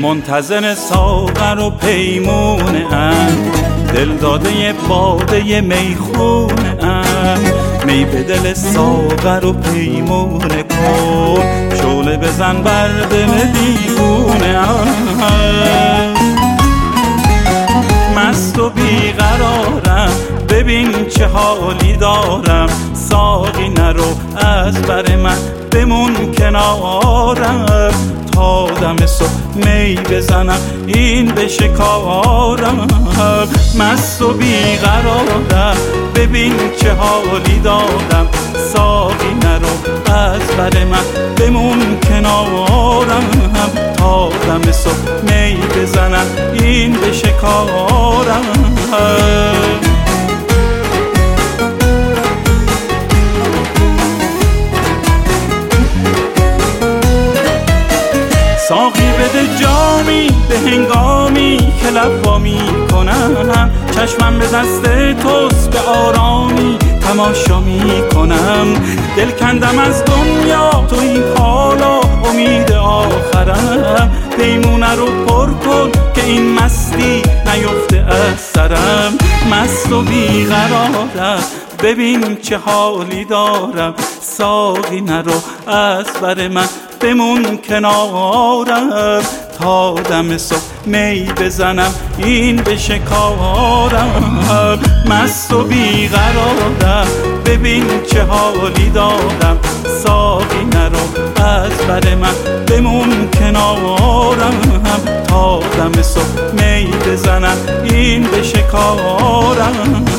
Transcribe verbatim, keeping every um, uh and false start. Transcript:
منتظر ساغر و پیمونه ام، دل داده باده میخونه ام. می به دل ساغر و پیمونه کن، شعله بزن بر دل دیوونه ام. مست و بیقرارم، ببین چه حالی دارم. ساقی نرو از بر من بمون کنارم، تا دم صبح می بزنم این بشه کارم. مست و بیقرارم، ببین چه حالی دارم. ساقی نرو از بر من بمون کنارم، تا دم صبح می بزنم این بشه کارم. ساقی بده جامی به هنگامی که لب وا میکنم، چشمم به دست توست به آرامی تماشا میکنم. دل کندم از دنیا تو این حالا امید آخرم، پیمونه رو پر کن که این مستی نیفته از سرم. مست و بیقرارم، ببین چه حالی دارم. ساقی نرو از بر من بمون کنارم، تا دم صبح می بزنم این بشه کارم. مست و بیقرارم، ببین چه حالی دارم. ساقی نرو از بر من بمون کنارم، تا دم صبح می بزنم این بشه کارم.